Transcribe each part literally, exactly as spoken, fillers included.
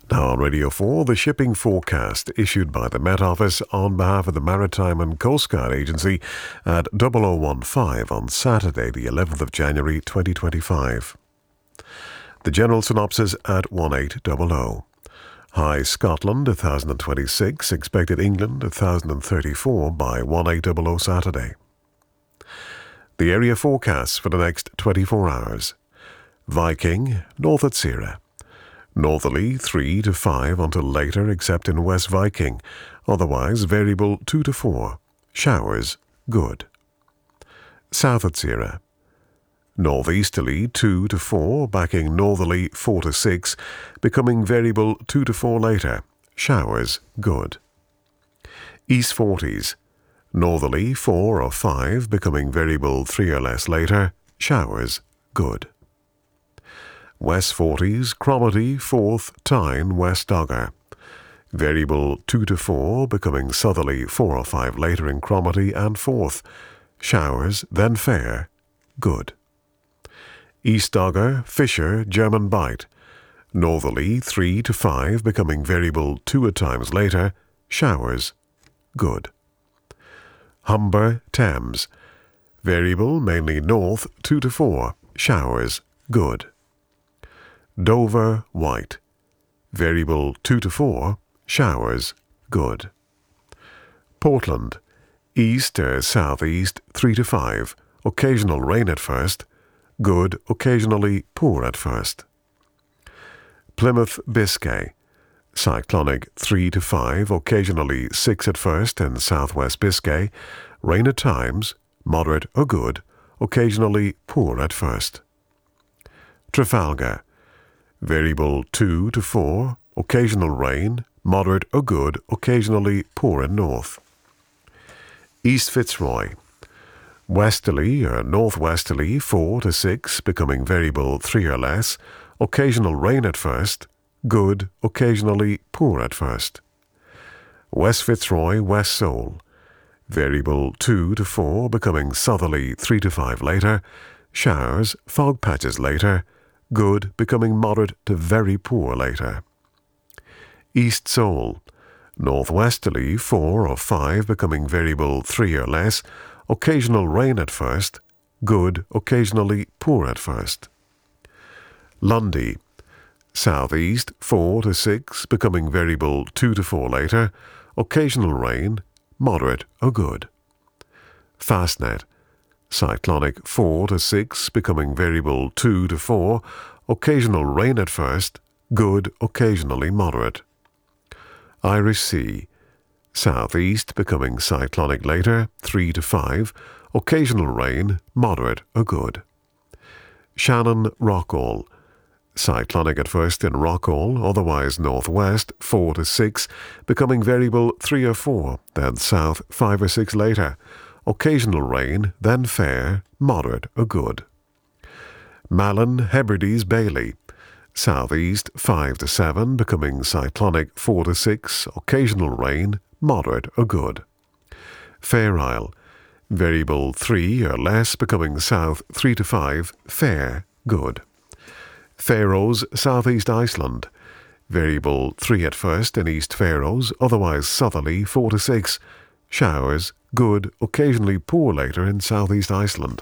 Now on Radio four, the shipping forecast issued by the Met Office on behalf of the Maritime and Coast Guard Agency at double oh one five on Saturday, the eleventh of January twenty twenty-five. The general synopsis at eighteen hundred. High Scotland one thousand twenty-six, expected England one thousand thirty-four by eighteen hundred Saturday. The area forecasts for the next twenty-four hours. Viking, north at Sierra. Northerly three to five until later except in West Viking, otherwise variable two to four. Showers, good. South at Sierra. Northeasterly two to four, backing northerly four to six, becoming variable two to four later. Showers, good. East forties. Northerly four or five, becoming variable three or less later. Showers, good. West forties, Cromarty, fourth, Tyne, West Dogger. Variable two to four, becoming southerly four or five later in Cromarty and Forth. Showers, then fair, good. East Dogger, Fisher, German Bight. Northerly three to five, becoming variable two at times later. Showers, good. Humber, Thames. Variable mainly north two to four. Showers, good. Dover, White. Variable two to four. Showers, good. Portland. East or southeast three to five. Occasional rain at first. Good, occasionally poor at first. Plymouth, Biscay. Cyclonic three to five, occasionally six at first in southwest Biscay. Rain at times, moderate or good, occasionally poor at first. Trafalgar. Variable two to four, occasional rain, moderate or good, occasionally poor in north. East Fitzroy. Westerly or northwesterly four to six, becoming variable three or less, occasional rain at first, good, occasionally poor at first. West Fitzroy, West Sole. Variable two to four, becoming southerly three to five later, showers, fog patches later, good, becoming moderate to very poor later. East Sole. Northwesterly four or five, becoming variable three or less, occasional rain at first, good, occasionally poor at first. Lundy. Southeast four to six, becoming variable two to four later, occasional rain, moderate or good. Fastnet. Cyclonic four to six, becoming variable two to four, occasional rain at first, good, occasionally moderate. Irish Sea. Southeast, becoming cyclonic later, three to five, occasional rain, moderate or good. Shannon, Rockall. Cyclonic at first in Rockall, otherwise northwest, four to six, becoming variable three or four, then south five or six later. Occasional rain, then fair, moderate or good. Malin, Hebrides, Bailey. Southeast five to seven, becoming cyclonic four to six, occasional rain, moderate or good. Fair Isle. Variable three or less, becoming south three to five, fair, good. Faroes, Southeast Iceland. Variable three at first in East Faroes, otherwise southerly four to six. Showers, good, occasionally poor later in Southeast Iceland.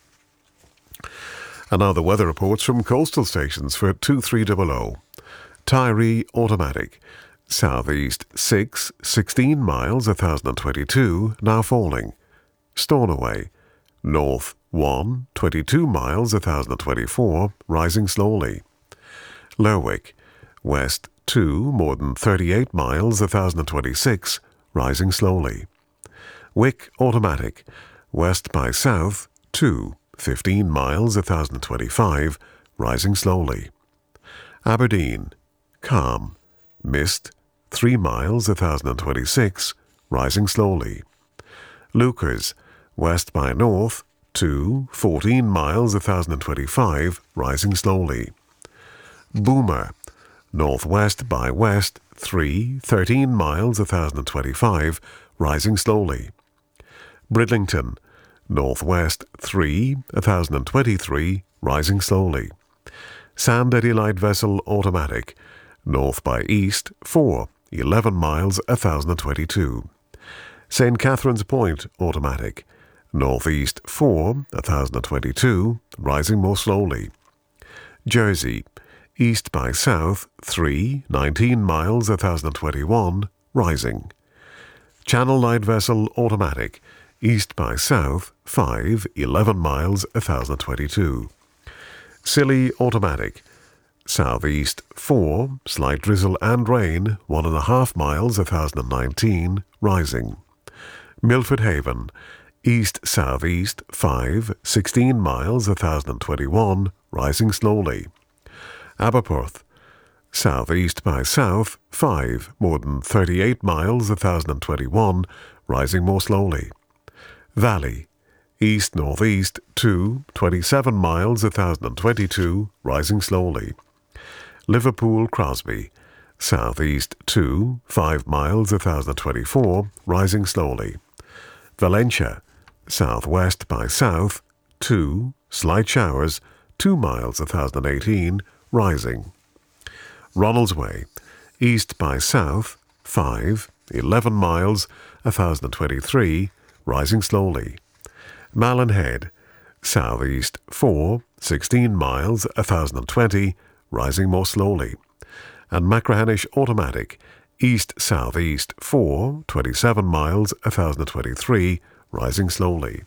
And now the weather reports from coastal stations for two three hundred. Tyree, automatic. Southeast six, sixteen miles, one thousand twenty-two, now falling. Stornoway. North one, twenty-two miles, one thousand twenty-four, rising slowly. Lerwick. West two, more than thirty-eight miles, one thousand twenty-six, rising slowly. Wick, automatic. West by south two, fifteen miles, one thousand twenty-five, rising slowly. Aberdeen. Calm. Mist three miles, one thousand twenty-six, rising slowly. Lukers. West by north two, fourteen miles, one thousand twenty-five, rising slowly. Boomer. Northwest by west three, thirteen miles, one thousand twenty-five, rising slowly. Bridlington. Northwest three, one thousand twenty-three, rising slowly. Sand Eddy light vessel, automatic. North by east, four, eleven miles, one thousand twenty-two. Saint Catherine's Point, automatic. Northeast, four, one thousand twenty-two, rising more slowly. Jersey, east by south, three, nineteen miles, one thousand twenty-one, rising. Channel light vessel, automatic. East by south, five, eleven miles, one thousand twenty-two. Scilly, automatic. Southeast, four, slight drizzle and rain, one and a half miles, one thousand nineteen, rising. Milford Haven, east-southeast, five, sixteen miles, one thousand twenty-one, rising slowly. Aberporth, southeast by south, five, more than thirty-eight miles, one thousand twenty-one, rising more slowly. Valley, east-northeast, two, twenty-seven miles, one thousand twenty-two, rising slowly. Liverpool Crosby, southeast, two, five miles, one thousand twenty-four, rising slowly. Valencia, southwest by south, two, slight showers, two miles, one thousand eighteen, rising. Ronaldsway, east by south, five, eleven miles, one thousand twenty-three, rising slowly. Malin Head, southeast, four, sixteen miles, one thousand twenty, rising more slowly. And Machrihanish automatic, east-southeast, four, twenty-seven miles, one thousand twenty-three, rising slowly.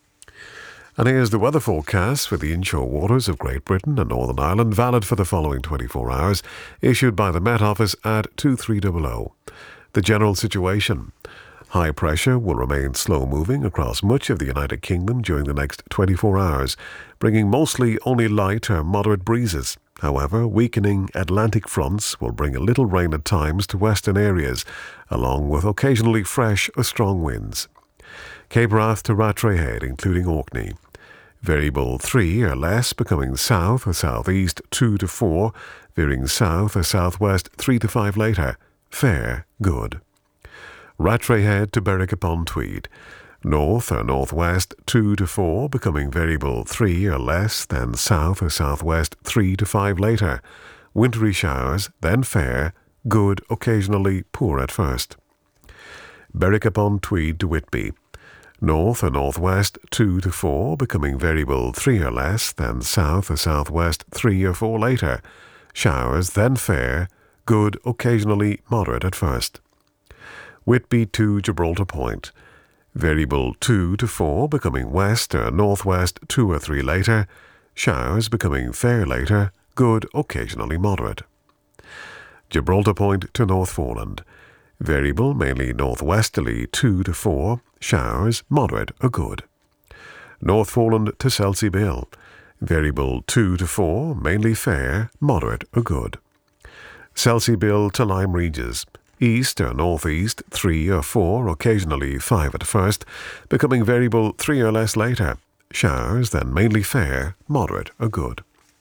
And here's the weather forecast for the inshore waters of Great Britain and Northern Ireland, valid for the following twenty-four hours, issued by the Met Office at two three zero zero. The general situation. High pressure will remain slow-moving across much of the United Kingdom during the next twenty-four hours, bringing mostly only light or moderate breezes. However, weakening Atlantic fronts will bring a little rain at times to western areas, along with occasionally fresh or strong winds. Cape Wrath to Rattray Head, including Orkney. Variable three or less, becoming south or southeast two to four, veering south or southwest three to five later. Fair, good. Rattray Head to Berwick upon Tweed. North or northwest two to four, becoming variable three or less, then south or southwest three to five later. Wintry showers, then fair, good, occasionally poor at first. Berwick upon Tweed to Whitby. North or northwest two to four, becoming variable three or less, then south or southwest three or four later. Showers, then fair, good, occasionally moderate at first. Whitby to Gibraltar Point. Variable two to four, becoming west or northwest two or three later. Showers becoming fair later, good, occasionally moderate. Gibraltar Point to North Foreland. Variable mainly northwesterly two to four. Showers moderate or good. North Foreland to Selsey Bill. Variable two to four, mainly fair, moderate or good. Selsey Bill to Lyme Regis. East or northeast, three or four, occasionally five at first, becoming variable three or less later. Showers, then mainly fair, moderate or good.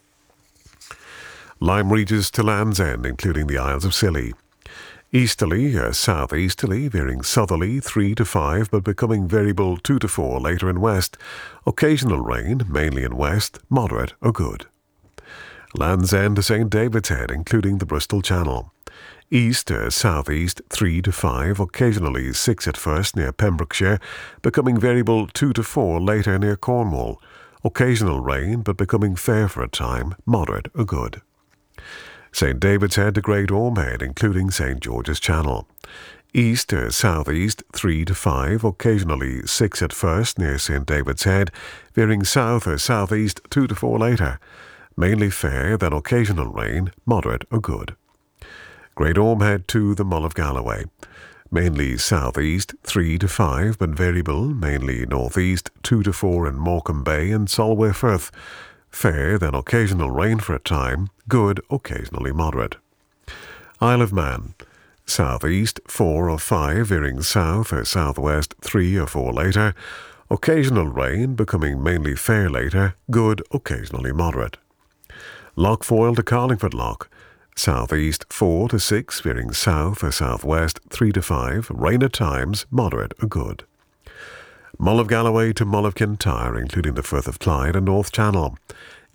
Lyme Regis to Land's End, including the Isles of Scilly. Easterly or southeasterly, veering southerly three to five, but becoming variable two to four later in west. Occasional rain, mainly in west, moderate or good. Land's End to Saint David's Head, including the Bristol Channel. East or southeast three to five, occasionally six at first near Pembrokeshire, becoming variable two to four later near Cornwall. Occasional rain, but becoming fair for a time, moderate or good. Saint David's Head to Great Orme Head, including Saint George's Channel. East or southeast three to five, occasionally six at first near Saint David's Head, veering south or southeast two to four later. Mainly fair, then occasional rain, moderate or good. Great Orme Head to the Mull of Galloway. Mainly southeast three to five, but variable, mainly northeast two to four in Morecambe Bay and Solway Firth. Fair, then occasional rain for a time, good, occasionally moderate. Isle of Man. Southeast four or five, veering south or southwest three or four later. Occasional rain, becoming mainly fair later, good, occasionally moderate. Lough Foyle to Carlingford Lough. Southeast four to six, veering south or southwest three to five, rain at times, moderate or good. Mull of Galloway to Mull of Kintyre, including the Firth of Clyde and North Channel.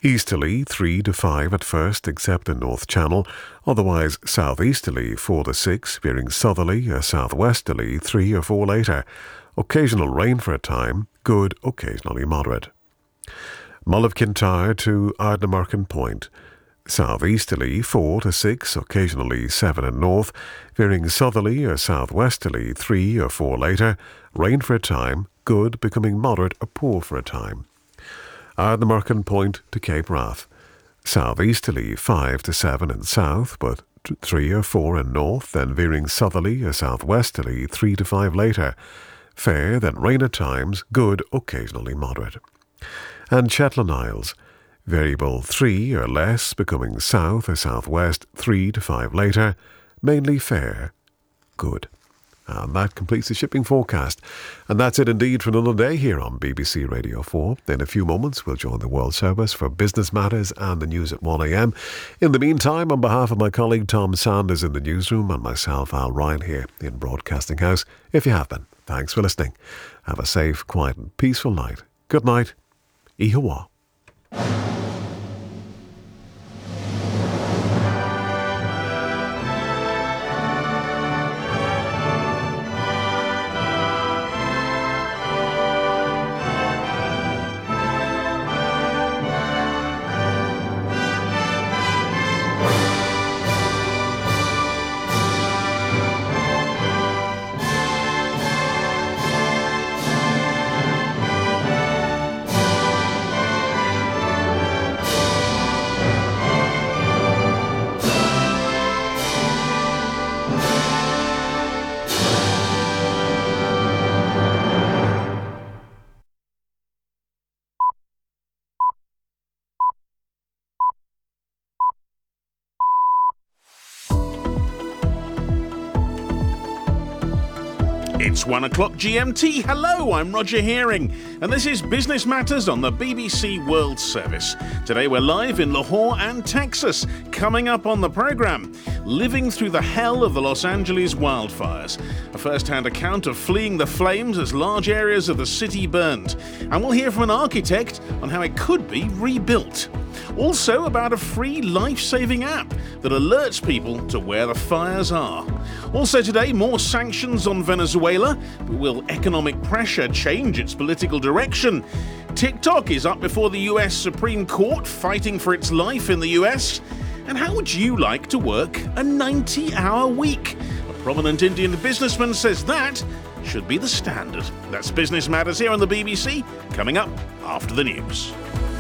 Easterly three to five at first, except in North Channel. Otherwise southeasterly four to six, veering southerly or southwesterly three or four later. Occasional rain for a time, good, occasionally moderate. Mull of Kintyre to Ardnamurchan Point. Southeasterly four to six, occasionally seven in north, veering southerly or southwesterly three or four later. Rain for a time, good, becoming moderate or poor for a time. Ardnamurchan Point to Cape Wrath. Southeasterly five to seven in south, but three or four in north, then veering southerly or southwesterly three to five later. Fair, then rain at times, good, occasionally moderate. And Shetland Isles. Variable three or less, becoming south or southwest three to five later. Mainly fair, good. And that completes the shipping forecast. And that's it indeed for another day here on B B C Radio four. In a few moments, we'll join the World Service for Business Matters and the news at one a.m. In the meantime, on behalf of my colleague Tom Sanders in the newsroom and myself, Al Ryan, here in Broadcasting House, if you have been, thanks for listening. Have a safe, quiet and peaceful night. Good night. Ihawa. It's one o'clock G M T. Hello, I'm Roger Hearing, and this is Business Matters on the B B C World Service. Today we're live in Lahore and Texas. Coming up on the programme, living through the hell of the Los Angeles wildfires. A first-hand account of fleeing the flames as large areas of the city burned. And we'll hear from an architect on how it could be rebuilt. Also about a free life-saving app that alerts people to where the fires are. Also today, more sanctions on Venezuela, but will economic pressure change its political direction? TikTok is up before the U S Supreme Court, fighting for its life in the U S. And how would you like to work a ninety-hour week? A prominent Indian businessman says that should be the standard. That's Business Matters here on the B B C, coming up after the news.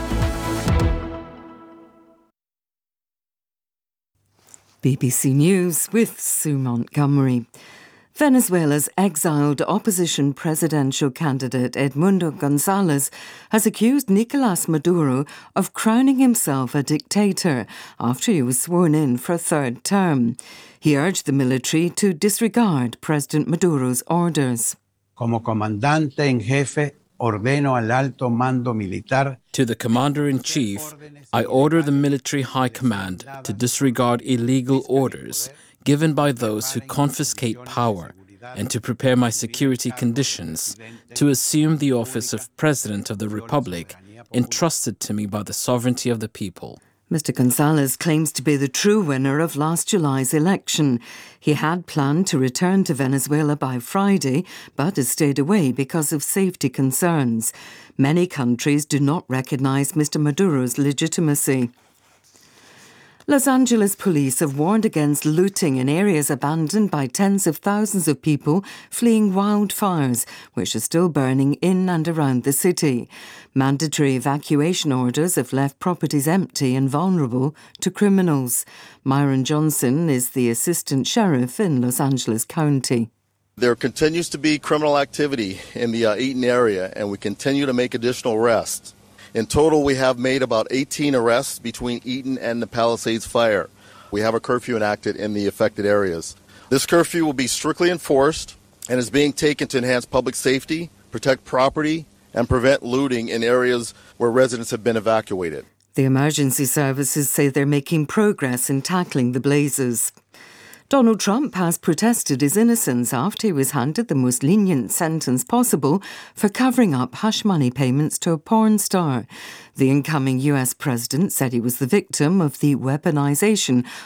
B B C News with Sue Montgomery. Venezuela's exiled opposition presidential candidate Edmundo González has accused Nicolás Maduro of crowning himself a dictator after he was sworn in for a third term. He urged the military to disregard President Maduro's orders. Como comandante en jefe, ordeno al alto mando militar. To the Commander-in-Chief, I order the military high command to disregard illegal orders given by those who confiscate power and to prepare my security conditions to assume the office of President of the Republic entrusted to me by the sovereignty of the people. Mister González claims to be the true winner of last July's election. He had planned to return to Venezuela by Friday, but has stayed away because of safety concerns. Many countries do not recognise Mister Maduro's legitimacy. Los Angeles police have warned against looting in areas abandoned by tens of thousands of people fleeing wildfires, which are still burning in and around the city. Mandatory evacuation orders have left properties empty and vulnerable to criminals. Myron Johnson is the assistant sheriff in Los Angeles County. There continues to be criminal activity in the uh, Eaton area, and we continue to make additional arrests. In total, we have made about eighteen arrests between Eaton and the Palisades fire. We have a curfew enacted in the affected areas. This curfew will be strictly enforced and is being taken to enhance public safety, protect property, and prevent looting in areas where residents have been evacuated. The emergency services say they're making progress in tackling the blazes. Donald Trump has protested his innocence after he was handed the most lenient sentence possible for covering up hush money payments to a porn star. The incoming U S president said he was the victim of the weaponization